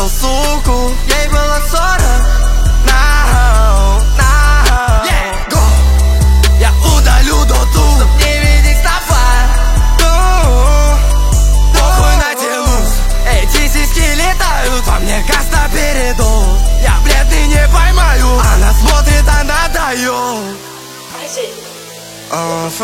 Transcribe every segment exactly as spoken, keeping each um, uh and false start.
увидел суку, ей было сорок. Now, now, yeah, go. Я удалю доту, чтоб не видеть стафа. Похуй на телус, эти сиськи летают, во мне каста передул. Я бледный не поймаю, она смотрит, она дает. Oh,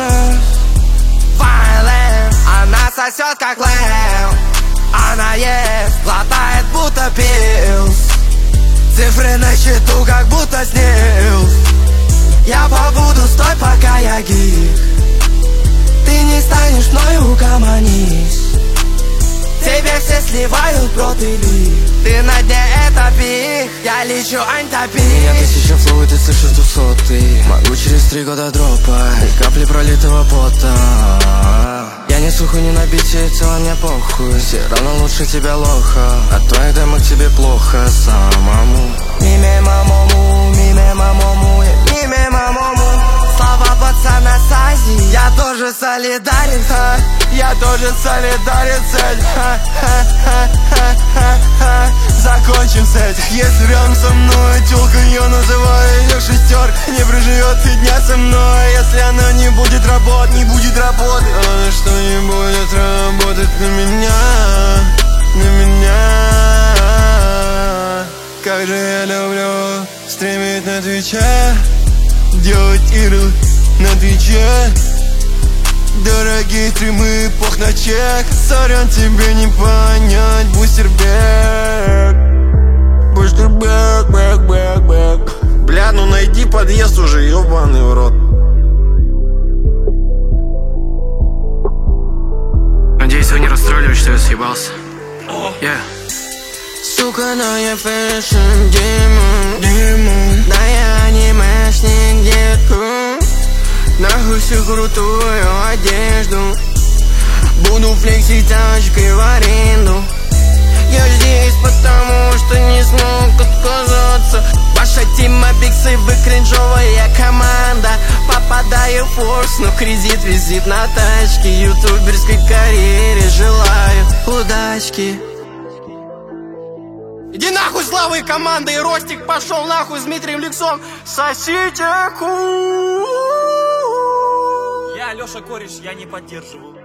violent, она сосет как лэм. Она ест, глотает будто пилс. Цифры на счету как будто снилс. Я побуду, стой, пока я гик. Ты не станешь мною, угомонись. Тебе все сливают, бро, ты ли. Ты на дне, это пик. Я лечу антопик. Меня тысяча флоу, и ты слышишь двухсотый. Могу через три года дропать и капли пролитого пота. Я не сухой, не набитие тела, мне похуй. Все равно лучше тебя лоха. От твоих демок тебе плохо самому. Миме мамому, миме мамому, миме мамому. Слова пацана Сази, я тоже солидарен, ха. Я тоже солидарен с этим, ха, ха, ха, ха, ха, ха. Закончим с этим. Если рядом со мной тёлка, я называю её шестёр. Не проживет фигня со мной. Если она не будет работать, не будет работать. Она что не будет работать на меня, на меня. Как же я люблю стримить на Твиче, делать игры на Твиче. Дорогие стримы, пох на чек. Сорян, тебе не понять, бустербек. Бустербек, бэк, бэк, бэк. Бля, ну найди подъезд уже, ёбаный в рот. Надеюсь, вы не расстроились, что я съебался. Yeah. Сука, но я фэшн демон, демон. Да я анимешник, детку. Нахуй всю крутую одежду. Буду флексить тачкой в аренду. Я здесь потому, что не смог отказаться. Ваша тима биксы, вы кринжовая команда. Попадаю в форс, но кредит визит на тачке. Ютуберской карьере желаю удачки. Иди нахуй, славы команды, и Ростик пошел нахуй с Дмитрием Ликсом. Сосите ку. Я Леша Кореш, я не поддерживаю.